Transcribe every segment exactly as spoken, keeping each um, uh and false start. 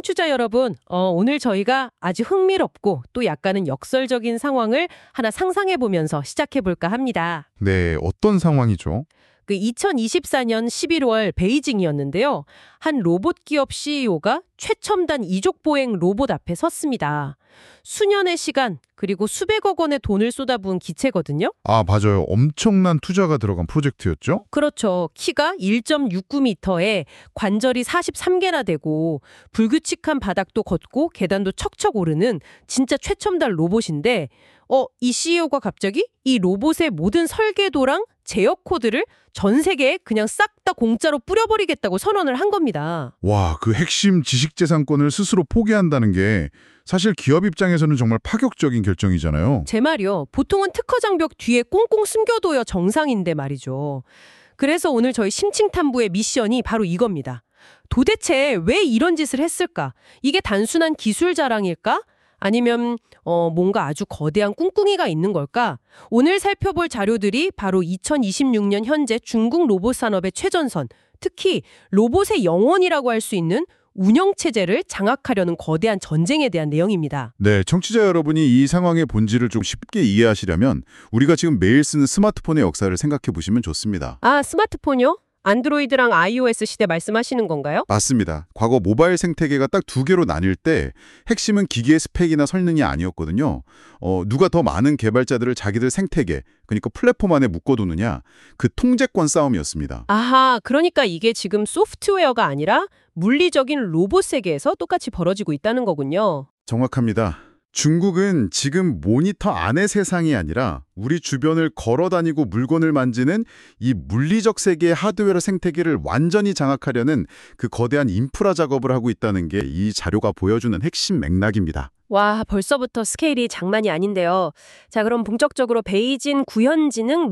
청취자 여러분, 어, 오늘 저희가 아주 흥미롭고 또 약간은 역설적인 상황을 하나 상상해 보면서 시작해 볼까 합니다. 네, 어떤 상황이죠? 그 이천이십사 년 십일월 베이징이었는데요. 한 로봇 기업 씨이오가 최첨단 이족 보행 로봇 앞에 섰습니다. 수년의 시간 그리고 수백억 원의 돈을 쏟아부은 기체거든요. 아, 맞아요. 엄청난 투자가 들어간 프로젝트였죠? 그렇죠. 키가 일 점 육구 미터에 관절이 사십삼 개나 되고 불규칙한 바닥도 걷고 계단도 척척 오르는 진짜 최첨단 로봇인데 어, 이 씨이오가 갑자기 이 로봇의 모든 설계도랑 제어 코드를 전 세계에 그냥 싹 다 공짜로 뿌려버리겠다고 선언을 한 겁니다. 와, 그 핵심 지식재산권을 스스로 포기한다는 게 사실 기업 입장에서는 정말 파격적인 결정이잖아요. 제 말이요. 보통은 특허 장벽 뒤에 꽁꽁 숨겨둬야 정상인데 말이죠. 그래서 오늘 저희 심층탐구의 미션이 바로 이겁니다. 도대체 왜 이런 짓을 했을까? 이게 단순한 기술 자랑일까? 아니면 어, 뭔가 아주 거대한 꿍꿍이가 있는 걸까? 오늘 살펴볼 자료들이 바로 이천이십육 년 현재 중국 로봇 산업의 최전선, 특히 로봇의 영혼이라고 할 수 있는 운영체제를 장악하려는 거대한 전쟁에 대한 내용입니다. 네, 청취자 여러분이 이 상황의 본질을 좀 쉽게 이해하시려면 우리가 지금 매일 쓰는 스마트폰의 역사를 생각해 보시면 좋습니다. 아, 스마트폰이요? 안드로이드랑 아이오에스 시대 말씀하시는 건가요? 맞습니다. 과거 모바일 생태계가 딱 두 개로 나뉠 때 핵심은 기기의 스펙이나 성능이 아니었거든요. 어, 누가 더 많은 개발자들을 자기들 생태계, 그러니까 플랫폼 안에 묶어두느냐, 그 통제권 싸움이었습니다. 아하, 그러니까 이게 지금 소프트웨어가 아니라 물리적인 로봇 세계에서 똑같이 벌어지고 있다는 거군요. 정확합니다. 중국은 지금 모니터 안의 세상이 아니라 우리 주변을 걸어다니고 물건을 만지는 이 물리적 세계의 하드웨어 생태계를 완전히 장악하려는 그 거대한 인프라 작업을 하고 있다는 게 이 자료가 보여주는 핵심 맥락입니다. 와, 벌써부터 스케일이 장난이 아닌데요. 자, 그럼 본격적으로 베이징 구현지능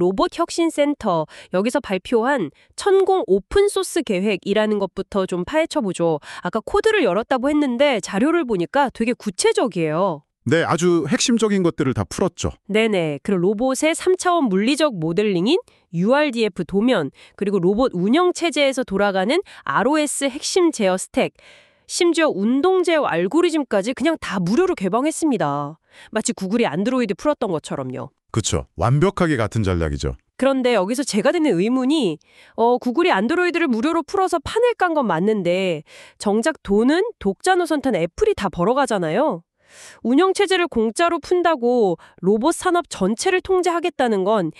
로봇혁신센터 여기서 발표한 천공 오픈소스 계획이라는 것부터 좀 파헤쳐보죠. 아까 코드를 열었다고 했는데 자료를 보니까 되게 구체적이에요. 네, 아주 핵심적인 것들을 다 풀었죠. 네네. 그 로봇의 삼 차원 물리적 모델링인 유알디에프 도면, 그리고 로봇 운영체제에서 돌아가는 알오에스 핵심 제어 스택, 심지어 운동 제어 알고리즘까지 그냥 다 무료로 개방했습니다. 마치 구글이 안드로이드 풀었던 것처럼요. 그렇죠. 완벽하게 같은 전략이죠. 그런데 여기서 제가 드는 의문이 어, 구글이 안드로이드를 무료로 풀어서 판을 깐 건 맞는데 정작 돈은 독자 노선 탄 애플이 다 벌어가잖아요. 운영체제를 공짜로 푼다고 로봇 산업 전체를 통제하겠다는 건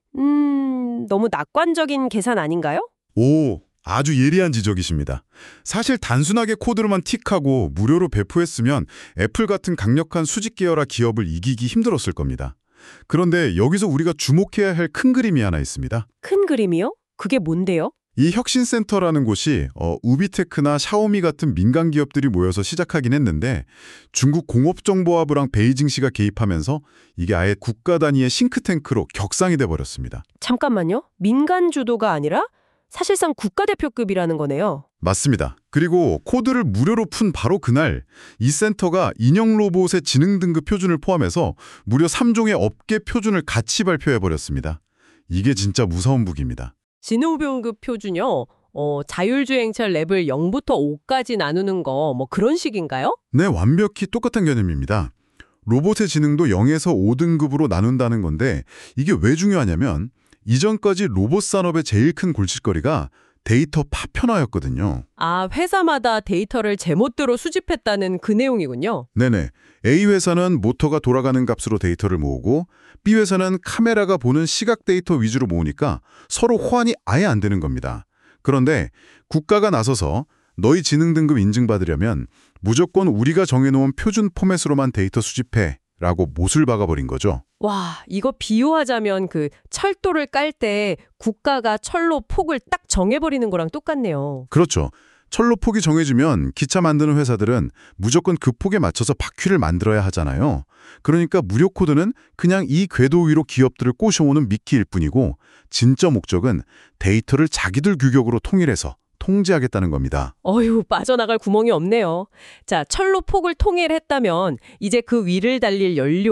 음, 너무 낙관적인 계산 아닌가요? 오, 아주 예리한 지적이십니다. 사실 단순하게 코드로만 틱하고 무료로 배포했으면 애플 같은 강력한 수직 계열화 기업을 이기기 힘들었을 겁니다. 그런데 여기서 우리가 주목해야 할 큰 그림이 하나 있습니다. 큰 그림이요? 그게 뭔데요? 이 혁신센터라는 곳이 어, 우비테크나 샤오미 같은 민간 기업들이 모여서 시작하긴 했는데 중국 공업정보화부랑 베이징시가 개입하면서 이게 아예 국가 단위의 싱크탱크로 격상이 돼버렸습니다. 잠깐만요. 민간 주도가 아니라 사실상 국가대표급이라는 거네요. 맞습니다. 그리고 코드를 무료로 푼 바로 그날 이 센터가 인형 로봇의 지능 등급 표준을 포함해서 무려 삼 종의 업계 표준을 같이 발표해버렸습니다. 이게 진짜 무서운 무기입니다. 진호병급 표준요? 어, 자율주행차 레벨 영부터 오까지 나누는 거 뭐 그런 식인가요? 네, 완벽히 똑같은 개념입니다. 로봇의 지능도 영에서 오 등급으로 나눈다는 건데 이게 왜 중요하냐면 이전까지 로봇 산업의 제일 큰 골칫거리가 데이터 파편화였거든요. 아, 회사마다 데이터를 제멋대로 수집했다는 그 내용이군요. 네네. A 회사는 모터가 돌아가는 값으로 데이터를 모으고 B 회사는 카메라가 보는 시각 데이터 위주로 모으니까 서로 호환이 아예 안 되는 겁니다. 그런데 국가가 나서서 너희 지능 등급 인증받으려면 무조건 우리가 정해놓은 표준 포맷으로만 데이터 수집해 라고 못을 박아버린 거죠. 와, 이거 비유하자면 그 철도를 깔 때 국가가 철로 폭을 딱 정해버리는 거랑 똑같네요. 그렇죠. 철로 폭이 정해지면 기차 만드는 회사들은 무조건 그 폭에 맞춰서 바퀴를 만들어야 하잖아요. 그러니까 무료 코드는 그냥 이 궤도 위로 기업들을 꼬셔오는 미끼일 뿐이고 진짜 목적은 데이터를 자기들 규격으로 통일해서 통제하겠다는 겁니다. 어휴, 빠져나갈 구멍이 없네요. 자, 철로 폭을 통일했다면 이제 그 위를 달릴 연료,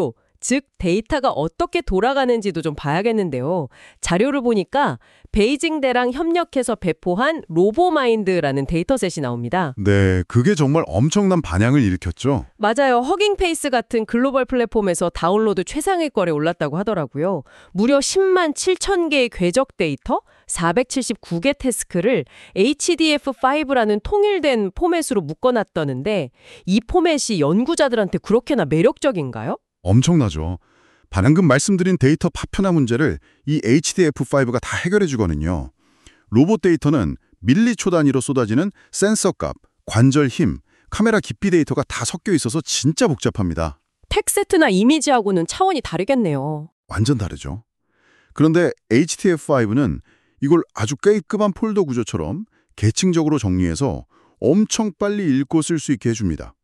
즉 데이터가 어떻게 돌아가는지도 좀 봐야겠는데요. 자료를 보니까 베이징대랑 협력해서 배포한 로보마인드라는 데이터셋이 나옵니다. 네, 그게 정말 엄청난 반향을 일으켰죠. 맞아요. 허깅페이스 같은 글로벌 플랫폼에서 다운로드 최상위권에 올랐다고 하더라고요. 무려 십만 칠천 개의 궤적 데이터, 사백칠십구 개 태스크를 에이치디에프 파이브라는 통일된 포맷으로 묶어놨다는데 이 포맷이 연구자들한테 그렇게나 매력적인가요? 엄청나죠. 방금 말씀드린 데이터 파편화 문제를 이 에이치디에프 파이브가 다 해결해 주거든요. 로봇 데이터는 밀리초 단위로 쏟아지는 센서 값, 관절 힘, 카메라 깊이 데이터가 다 섞여 있어서 진짜 복잡합니다. 텍스트나 이미지하고는 차원이 다르겠네요. 완전 다르죠. 그런데 에이치디에프 파이브는 이걸 아주 깔끔한 폴더 구조처럼 계층적으로 정리해서 엄청 빨리 읽고 쓸 수 있게 해줍니다.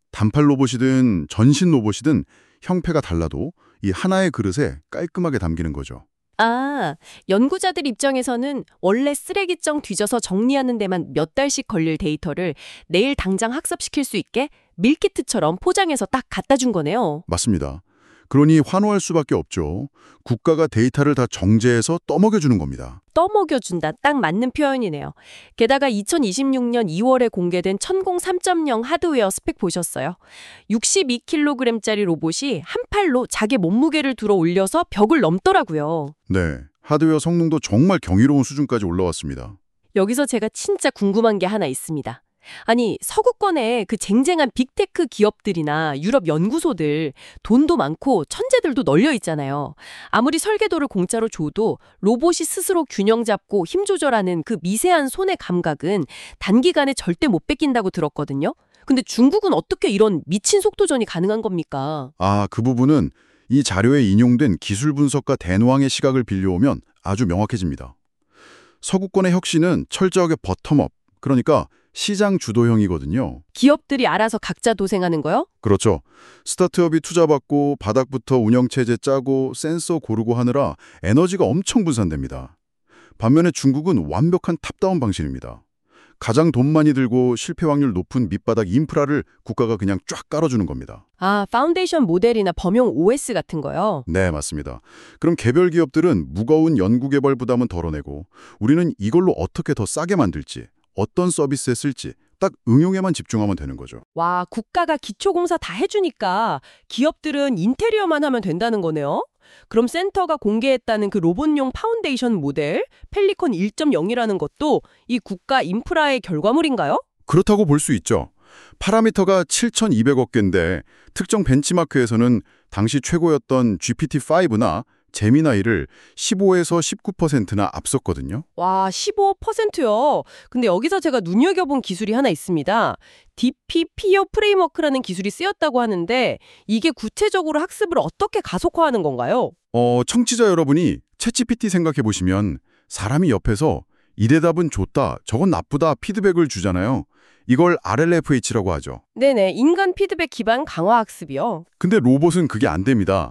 단팔 로봇이든 전신 로봇이든 형태가 달라도 이 하나의 그릇에 깔끔하게 담기는 거죠. 아, 연구자들 입장에서는 원래 쓰레기장 뒤져서 정리하는 데만 몇 달씩 걸릴 데이터를 내일 당장 학습시킬 수 있게 밀키트처럼 포장해서 딱 갖다 준 거네요. 맞습니다. 그러니 환호할 수밖에 없죠. 국가가 데이터를 다 정제해서 떠먹여주는 겁니다. 떠먹여준다. 딱 맞는 표현이네요. 게다가 이천이십육 년 이월에 공개된 천공 삼 점 영 하드웨어 스펙 보셨어요? 육십이 킬로그램짜리 로봇이 한 팔로 자기 몸무게를 들어 올려서 벽을 넘더라고요. 네, 하드웨어 성능도 정말 경이로운 수준까지 올라왔습니다. 여기서 제가 진짜 궁금한 게 하나 있습니다. 아니, 서구권의 그 쟁쟁한 빅테크 기업들이나 유럽 연구소들 돈도 많고 천재들도 널려 있잖아요. 아무리 설계도를 공짜로 줘도 로봇이 스스로 균형 잡고 힘 조절하는 그 미세한 손의 감각은 단기간에 절대 못 뺏긴다고 들었거든요. 근데 중국은 어떻게 이런 미친 속도전이 가능한 겁니까? 아, 그 부분은 이 자료에 인용된 기술 분석가 대노왕의 시각을 빌려오면 아주 명확해집니다. 서구권의 혁신은 철저하게 버텀업, 그러니까 시장 주도형이거든요. 기업들이 알아서 각자 도생하는 거요? 그렇죠. 스타트업이 투자받고 바닥부터 운영체제 짜고 센서 고르고 하느라 에너지가 엄청 분산됩니다. 반면에 중국은 완벽한 탑다운 방식입니다. 가장 돈 많이 들고 실패 확률 높은 밑바닥 인프라를 국가가 그냥 쫙 깔아주는 겁니다. 아, 파운데이션 모델이나 범용 오에스 같은 거요? 네, 맞습니다. 그럼 개별 기업들은 무거운 연구개발 부담은 덜어내고 우리는 이걸로 어떻게 더 싸게 만들지, 어떤 서비스에 쓸지 딱 응용에만 집중하면 되는 거죠. 와, 국가가 기초공사 다 해주니까 기업들은 인테리어만 하면 된다는 거네요? 그럼 센터가 공개했다는 그 로봇용 파운데이션 모델, 펠리컨 일 점 영이라는 것도 이 국가 인프라의 결과물인가요? 그렇다고 볼 수 있죠. 파라미터가 칠천이백억 개인데 특정 벤치마크에서는 당시 최고였던 지피티 파이브나 제미나이를 십오에서 십구 퍼센트나 앞섰거든요. 와, 십오 퍼센트요. 근데 여기서 제가 눈여겨본 기술이 하나 있습니다. 디피피오 프레임워크라는 기술이 쓰였다고 하는데 이게 구체적으로 학습을 어떻게 가속화하는 건가요? 어, 청취자 여러분이 챗지피티 생각해 보시면 사람이 옆에서 이 대답은 좋다, 저건 나쁘다 피드백을 주잖아요. 이걸 알엘에프에이치라고 하죠. 네네, 인간 피드백 기반 강화 학습이요. 근데 로봇은 그게 안 됩니다.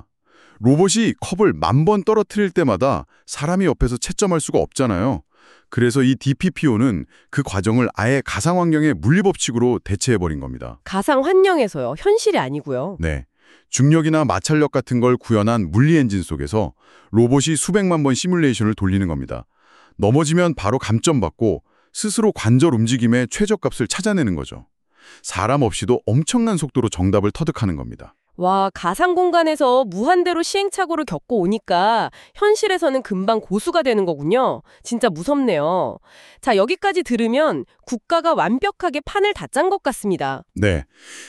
로봇이 컵을 만 번 떨어뜨릴 때마다 사람이 옆에서 채점할 수가 없잖아요. 그래서 이 디피피오는 그 과정을 아예 가상환경의 물리법칙으로 대체해버린 겁니다. 가상환경에서요. 현실이 아니고요. 네, 중력이나 마찰력 같은 걸 구현한 물리 엔진 속에서 로봇이 수백만 번 시뮬레이션을 돌리는 겁니다. 넘어지면 바로 감점받고 스스로 관절 움직임의 최저값을 찾아내는 거죠. 사람 없이도 엄청난 속도로 정답을 터득하는 겁니다. 와, 가상 공간에서 무한대로 시행착오를 겪고 오니까 현실에서는 금방 고수가 되는 거군요. 진짜 무섭네요. 자, 여기까지 들으면 국가가 완벽하게 판을 다 짠 것 같습니다. 네,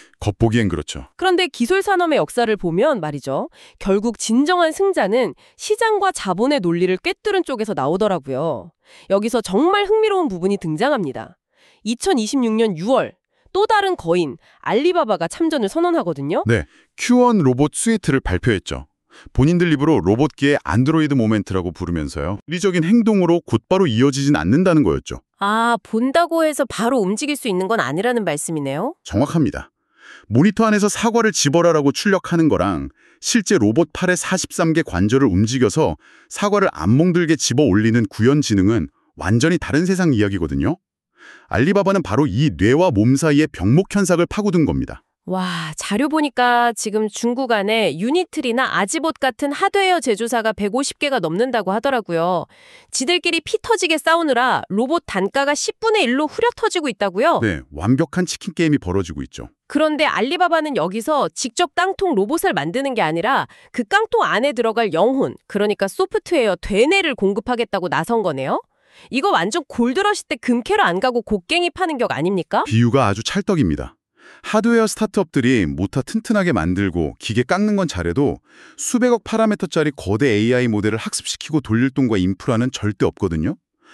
겉보기엔 그렇죠. 그런데 기술 산업의 역사를 보면 말이죠. 결국 진정한 승자는 시장과 자본의 논리를 꿰뚫은 쪽에서 나오더라고요. 여기서 정말 흥미로운 부분이 등장합니다. 이천이십육 년 유월. 또 다른 거인, 알리바바가 참전을 선언하거든요. 네, 큐원 로봇 스위트를 발표했죠. 본인들 입으로 로봇기의 안드로이드 모멘트라고 부르면서요. 리적인 행동으로 곧바로 이어지진 않는다는 거였죠. 아, 본다고 해서 바로 움직일 수 있는 건 아니라는 말씀이네요. 정확합니다. 모니터 안에서 사과를 집어라라고 출력하는 거랑 실제 로봇 팔의 사십삼 개 관절을 움직여서 사과를 안 몽들게 집어 올리는 구현 지능은 완전히 다른 세상 이야기거든요. 알리바바는 바로 이 뇌와 몸 사이의 병목 현상을 파고든 겁니다. 와, 자료 보니까 지금 중국 안에 유니트리나 아지봇 같은 하드웨어 제조사가 백오십 개가 넘는다고 하더라고요. 지들끼리 피 터지게 싸우느라 로봇 단가가 십분의 일로 후려 터지고 있다고요? 네, 완벽한 치킨 게임이 벌어지고 있죠. 그런데 알리바바는 여기서 직접 깡통 로봇을 만드는 게 아니라 그 깡통 안에 들어갈 영혼, 그러니까 소프트웨어 되뇌를 공급하겠다고 나선 거네요? 이거 완전 골드러시 때 금캐러 안 가고 곡괭이 파는 격 아닙니까? 비유가 아주 찰떡입니다. 하드웨어 스타트업들이 모터 튼튼하게 만들고 기계 깎는 건 잘해도 수백억 파라미터짜리 거대 에이아이 모델을 학습시키고 돌릴 돈과 인프라는 절대 없거든요.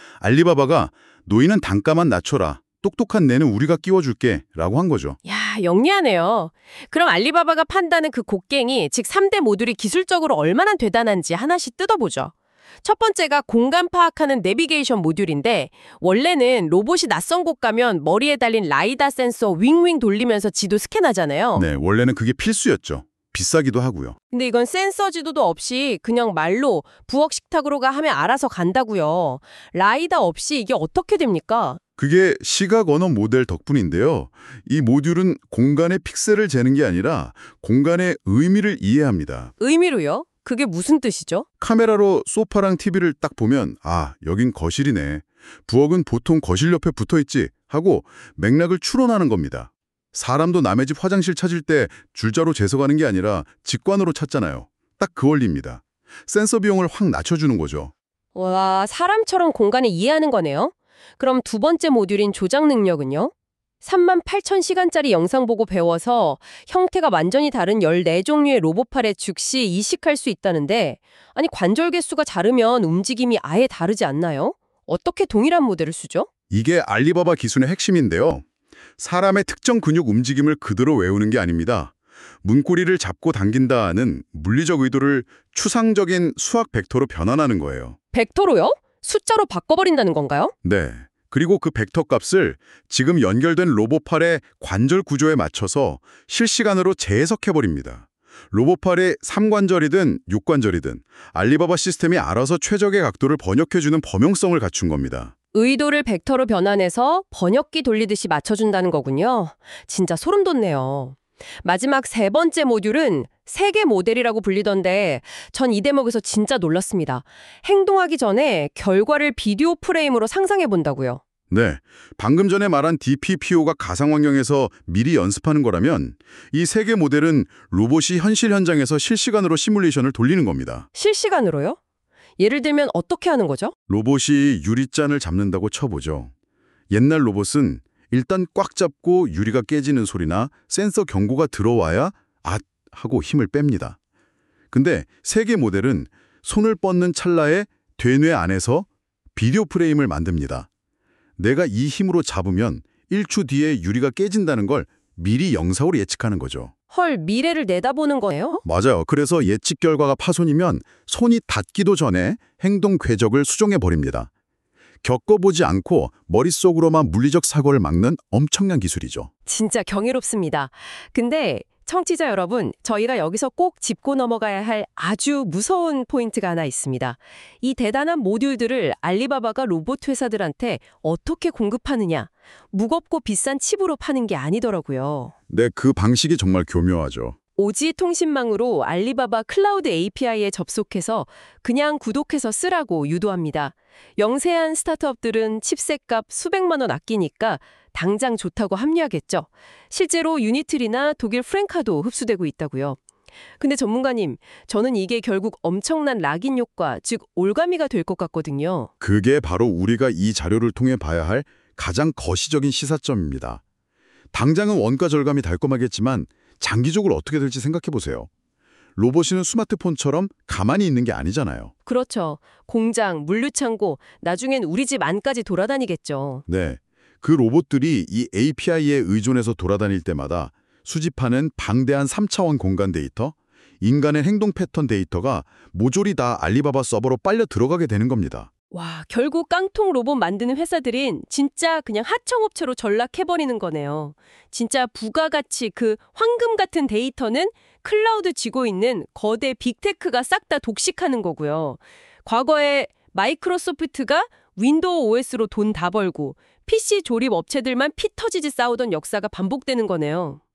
알리바바가 너희는 단가만 낮춰라. 똑똑한 뇌는 우리가 끼워줄게 라고 한 거죠. 야, 영리하네요. 그럼 알리바바가 판다는 그 곡괭이, 즉 삼 대 모듈이 기술적으로 얼마나 대단한지 하나씩 뜯어보죠. 첫 번째가 공간 파악하는 내비게이션 모듈인데 원래는 로봇이 낯선 곳 가면 머리에 달린 라이다 센서 윙윙 돌리면서 지도 스캔하잖아요. 네, 원래는 그게 필수였죠. 비싸기도 하고요. 근데 이건 센서 지도도 없이 그냥 말로 부엌 식탁으로 가 하면 알아서 간다고요. 라이다 없이 이게 어떻게 됩니까? 그게 시각 언어 모델 덕분인데요. 이 모듈은 공간의 픽셀을 재는 게 아니라 공간의 의미를 이해합니다. 의미로요? 그게 무슨 뜻이죠? 카메라로 소파랑 티비를 딱 보면 아, 여긴 거실이네. 부엌은 보통 거실 옆에 붙어있지 하고 맥락을 추론하는 겁니다. 사람도 남의 집 화장실 찾을 때 줄자로 재서가는 게 아니라 직관으로 찾잖아요. 딱 그 원리입니다. 센서 비용을 확 낮춰주는 거죠. 와, 사람처럼 공간을 이해하는 거네요. 그럼 두 번째 모듈인 조작 능력은요? 삼만 팔천 시간짜리 영상 보고 배워서 형태가 완전히 다른 열네 종류의 로봇팔에 즉시 이식할 수 있다는데 아니 관절 개수가 다르면 움직임이 아예 다르지 않나요? 어떻게 동일한 모델을 쓰죠? 이게 알리바바 기술의 핵심인데요. 사람의 특정 근육 움직임을 그대로 외우는 게 아닙니다. 문고리를 잡고 당긴다는 물리적 의도를 추상적인 수학 벡터로 변환하는 거예요. 벡터로요? 숫자로 바꿔버린다는 건가요? 네. 그리고 그 벡터 값을 지금 연결된 로봇팔의 관절 구조에 맞춰서 실시간으로 재해석해버립니다. 로봇팔이 삼관절이든 육관절이든 알리바바 시스템이 알아서 최적의 각도를 번역해주는 범용성을 갖춘 겁니다. 의도를 벡터로 변환해서 번역기 돌리듯이 맞춰준다는 거군요. 진짜 소름 돋네요. 마지막 세 번째 모듈은 세계 모델이라고 불리던데 전 이 대목에서 진짜 놀랐습니다. 행동하기 전에 결과를 비디오 프레임으로 상상해 본다고요. 네, 방금 전에 말한 디피피오가 가상 환경에서 미리 연습하는 거라면 이 세계 모델은 로봇이 현실 현장에서 실시간으로 시뮬레이션을 돌리는 겁니다. 실시간으로요? 예를 들면 어떻게 하는 거죠? 로봇이 유리잔을 잡는다고 쳐보죠. 옛날 로봇은 일단 꽉 잡고 유리가 깨지는 소리나 센서 경고가 들어와야 앗 하고 힘을 뺍니다. 근데 세계 모델은 손을 뻗는 찰나에 되뇌 안에서 비디오 프레임을 만듭니다. 내가 이 힘으로 잡으면 일 초 뒤에 유리가 깨진다는 걸 미리 영상으로 예측하는 거죠. 헐, 미래를 내다보는 거예요? 맞아요. 그래서 예측 결과가 파손이면 손이 닿기도 전에 행동 궤적을 수정해버립니다. 겪어보지 않고 머릿속으로만 물리적 사고를 막는 엄청난 기술이죠. 진짜 경이롭습니다. 근데 청취자 여러분, 저희가 여기서 꼭 짚고 넘어가야 할 아주 무서운 포인트가 하나 있습니다. 이 대단한 모듈들을 알리바바가 로봇 회사들한테 어떻게 공급하느냐, 무겁고 비싼 칩으로 파는 게 아니더라고요. 네, 그 방식이 정말 교묘하죠. 오지 통신망으로 알리바바 클라우드 에이피아이에 접속해서 그냥 구독해서 쓰라고 유도합니다. 영세한 스타트업들은 칩셋값 수백만 원 아끼니까 당장 좋다고 합리하겠죠. 실제로 유니트리나 독일 프랭카도 흡수되고 있다고요. 근데 전문가님, 저는 이게 결국 엄청난 락인 효과, 즉 올가미가 될 것 같거든요. 그게 바로 우리가 이 자료를 통해 봐야 할 가장 거시적인 시사점입니다. 당장은 원가 절감이 달콤하겠지만 장기적으로 어떻게 될지 생각해보세요. 로봇은 스마트폰처럼 가만히 있는 게 아니잖아요. 그렇죠. 공장, 물류창고, 나중엔 우리 집 안까지 돌아다니겠죠. 네, 그 로봇들이 이 에이피아이에 의존해서 돌아다닐 때마다 수집하는 방대한 삼 차원 공간 데이터, 인간의 행동 패턴 데이터가 모조리 다 알리바바 서버로 빨려 들어가게 되는 겁니다. 와, 결국 깡통 로봇 만드는 회사들은 진짜 그냥 하청업체로 전락해버리는 거네요. 진짜 부가가치 그 황금 같은 데이터는 클라우드 쥐고 있는 거대 빅테크가 싹 다 독식하는 거고요. 과거에 마이크로소프트가 윈도우 오에스로 돈 다 벌고 피씨 조립 업체들만 피 터지지 싸우던 역사가 반복되는 거네요.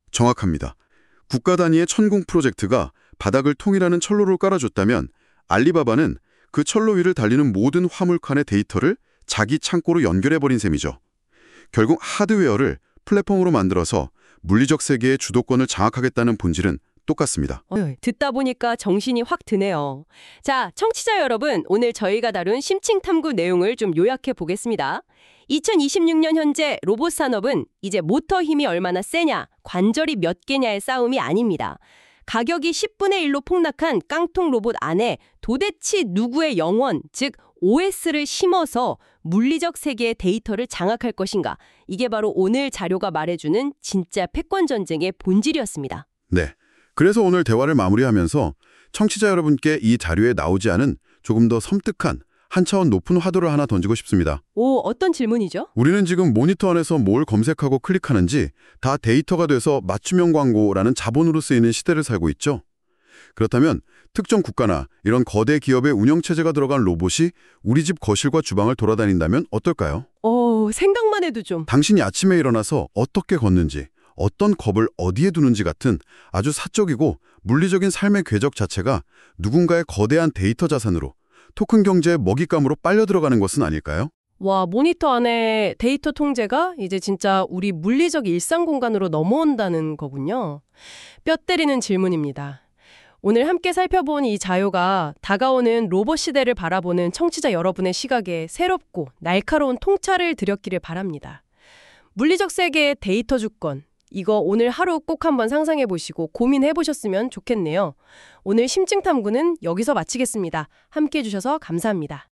정확합니다. 국가 단위의 천공 프로젝트가 바닥을 통일하는 철로를 깔아줬다면 알리바바는 그 철로 위를 달리는 모든 화물칸의 데이터를 자기 창고로 연결해버린 셈이죠. 결국 하드웨어를 플랫폼으로 만들어서 물리적 세계의 주도권을 장악하겠다는 본질은 똑같습니다. 어휴, 듣다 보니까 정신이 확 드네요. 자, 청취자 여러분, 오늘 저희가 다룬 심층탐구 내용을 좀 요약해 보겠습니다. 이천이십육 년 현재 로봇 산업은 이제 모터 힘이 얼마나 세냐, 관절이 몇 개냐의 싸움이 아닙니다. 가격이 십분의 일로 폭락한 깡통 로봇 안에 도대체 누구의 영혼, 즉 오에스를 심어서 물리적 세계의 데이터를 장악할 것인가. 이게 바로 오늘 자료가 말해주는 진짜 패권 전쟁의 본질이었습니다. 네. 그래서 오늘 대화를 마무리하면서 청취자 여러분께 이 자료에 나오지 않은 조금 더 섬뜩한 한 차원 높은 화두를 하나 던지고 싶습니다. 오, 어떤 질문이죠? 우리는 지금 모니터 안에서 뭘 검색하고 클릭하는지 다 데이터가 돼서 맞춤형 광고라는 자본으로 쓰이는 시대를 살고 있죠. 그렇다면 특정 국가나 이런 거대 기업의 운영체제가 들어간 로봇이 우리 집 거실과 주방을 돌아다닌다면 어떨까요? 오, 생각만 해도 좀. 당신이 아침에 일어나서 어떻게 걷는지, 어떤 컵을 어디에 두는지 같은 아주 사적이고 물리적인 삶의 궤적 자체가 누군가의 거대한 데이터 자산으로 토큰 경제의 먹잇감으로 빨려 들어가는 것은 아닐까요? 와, 모니터 안에 데이터 통제가 이제 진짜 우리 물리적 일상 공간으로 넘어온다는 거군요. 뼈 때리는 질문입니다. 오늘 함께 살펴본 이 자료가 다가오는 로봇 시대를 바라보는 청취자 여러분의 시각에 새롭고 날카로운 통찰을 드렸기를 바랍니다. 물리적 세계의 데이터 주권, 이거 오늘 하루 꼭 한번 상상해 보시고 고민해 보셨으면 좋겠네요. 오늘 심층탐구는 여기서 마치겠습니다. 함께 해주셔서 감사합니다.